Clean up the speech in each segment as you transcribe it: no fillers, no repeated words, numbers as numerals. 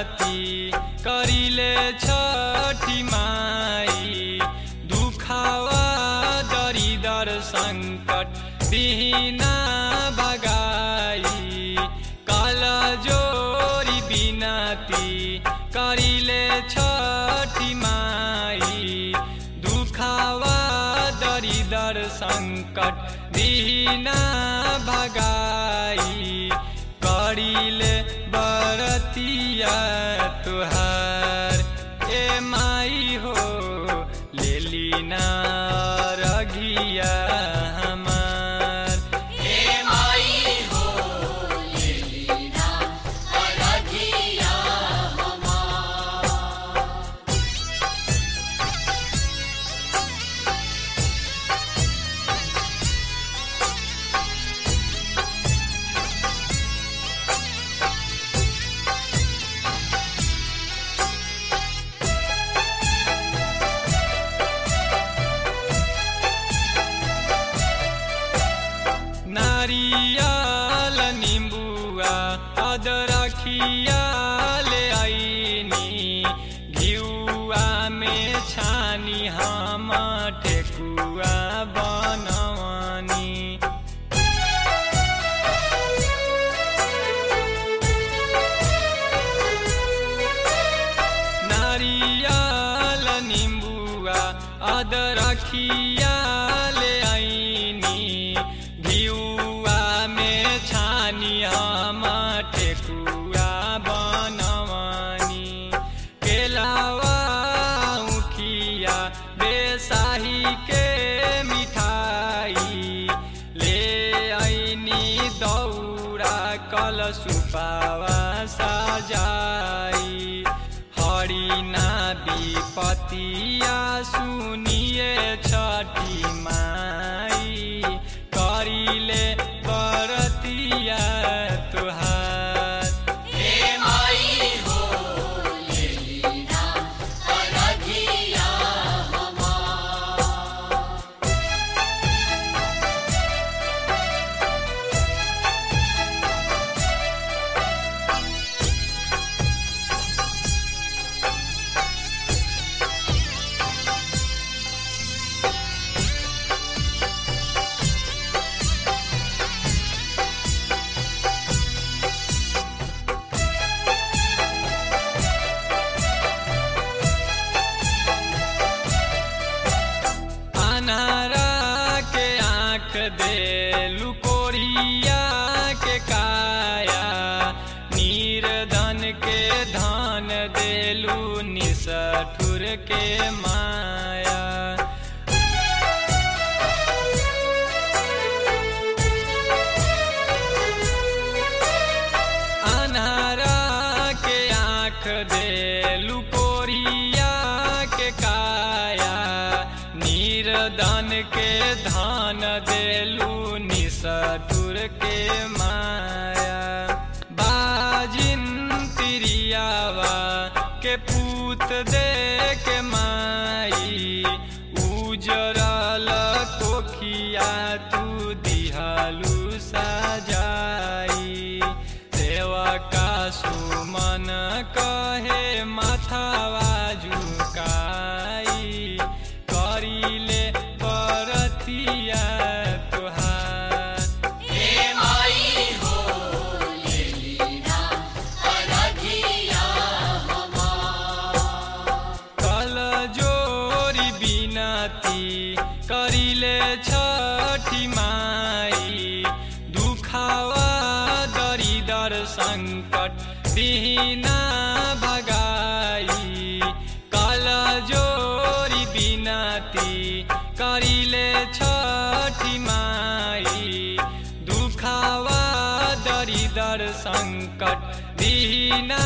बिनती करिले छठी माई दुखावा दरिदर संकट बिना भगाई काल जोरी बिनती करिले छठी माई दुखावा दरिदर संकट बिना भगाई करिले बरतिया तुहार ए माई हो लेली ना रघिया हमार ए माई हो लेली ना रघिया हमार। नारियल निम्बुआ अदरखिया ले आईनी घिउआ में छानी हम ठेकुआ बनवानी नारियल निम्बुआ अदरखिया ले आईनी घिउआ में छानी हम ठेकुआ बनवानी केलावा उखिया बेसाही के मिठाई ले आईनी दौरा कलशुपावा सजाई हरिना विपतिया सुनिए छठी माई करिले बरतिया तुहार ए माई हो लेली ना रघिया हमार। अनारा के आँख दे लुकोरिया के काया नीरधन के धन देलू निसठुर के माया अनारा के आँख दे लुकोरिया के काया नीरधन के धान देलू निसठुर के माया बाजिन तिरियावा के पूत दे के माई उजरल कोखिया तू दिहालू सजाई सेवका सुमन कहे माथावा झुकाई करिले बरतिया तुहार ए माई हो लेली ना रघिया हमार। कल जोरी बिनती करिले छठी माई दुखावा दरिदर संकट बिना भगाई कल जोरी बिनती करिले छठी माई दुखावा दरिदर संकट बिना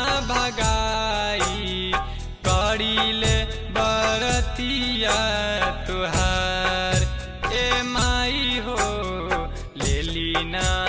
भगाई करिले बरतिया तुहार ए माई हो लेली ना